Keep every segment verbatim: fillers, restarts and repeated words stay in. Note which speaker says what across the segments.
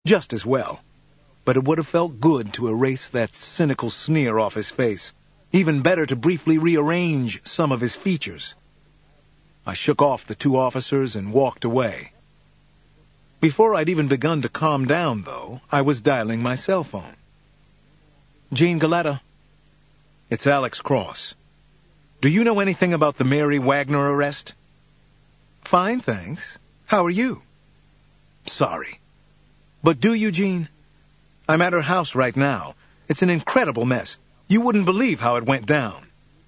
Speaker 1: Just as well. But it would have felt good to erase that cynical sneer off his face. Even better to briefly rearrange some of his features. I shook off the two officers and walked away. Before I'd even begun to calm down, though, I was dialing my cell phone. Gene Galetta. It's Alex Cross. Do you know anything about the Mary Wagner arrest? Fine, thanks. How are you? Sorry. But do you, Gene? I'm at her house right now. It's an incredible mess. You wouldn't believe how it went down.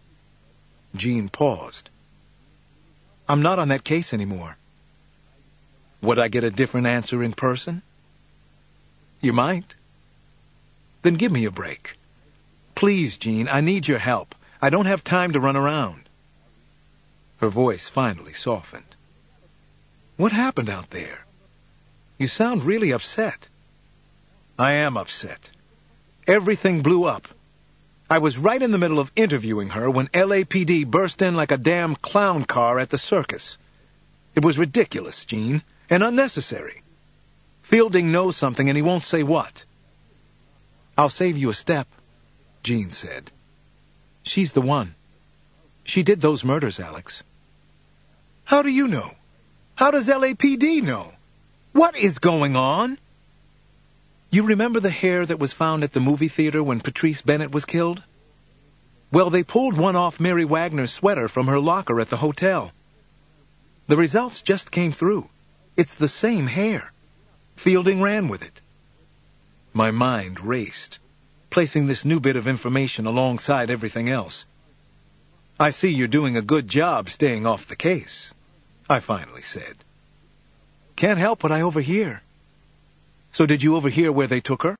Speaker 1: Gene paused. I'm not on that case anymore. Would I get a different answer in person? You might. Then give me a break. Please, Gene, I need your help. I don't have time to run around. Her voice finally softened. What happened out there? You sound really upset. I am upset. Everything blew up. I was right in the middle of interviewing her when L A P D burst in like a damn clown car at the circus. It was ridiculous, Gene, and unnecessary. Fielding knows something and he won't say what. I'll save you a step, Gene said. She's the one. She did those murders, Alex. How do you know? How does L A P D know? What is going on? You remember the hair that was found at the movie theater when Patrice Bennett was killed? Well, they pulled one off Mary Wagner's sweater from her locker at the hotel. The results just came through. It's the same hair. Fielding ran with it. My mind raced, placing this new bit of information alongside everything else. I see you're doing a good job staying off the case, I finally said. Can't help what I overhear. So did you overhear where they took her?